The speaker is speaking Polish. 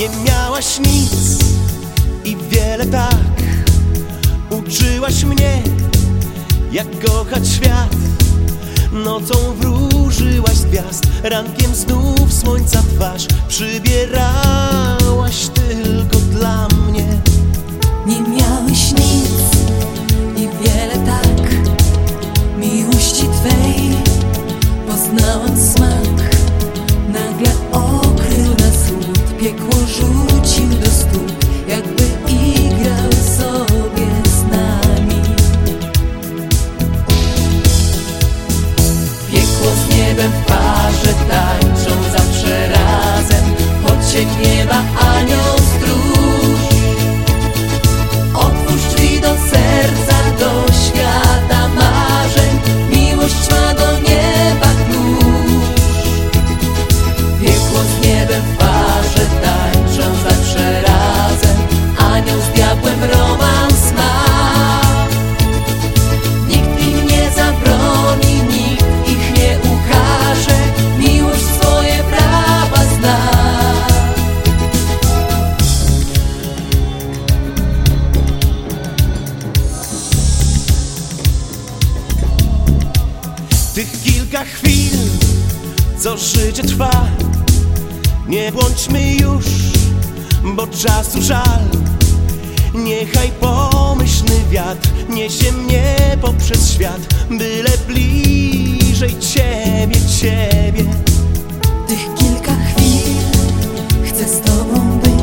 Nie miałaś nic i wiele tak. Uczyłaś mnie, jak kochać świat. Nocą wróżyłaś z gwiazd, rankiem znów słońca twarz przybierałaś tylko dla mnie. Nie miałeś nic i wiele tak. Miłości Twej poznałam smak. Nagle okrył nas lód, piekło rzucił do stóp, jakby igrał sobie z nami. Piekło z niebem w parze tańczą zawsze razem, choć się gniewa anioł stróż. Otwórz drzwi do serca, do świata marzeń, miłość ma do nieba klucz. Piekło z niebem w parze tańczą zawsze razem, anioł z diabłem romans ma. Nikt im nie zabroni, nikt ich nie ukaże, miłość swoje prawa zna. Tych kilka chwil, co życie trwa, nie błądźmy już, bo czasu żal. Niechaj pomyślny wiatr niesie mnie poprzez świat, byle bliżej Ciebie. Tych kilka chwil chcę z Tobą być.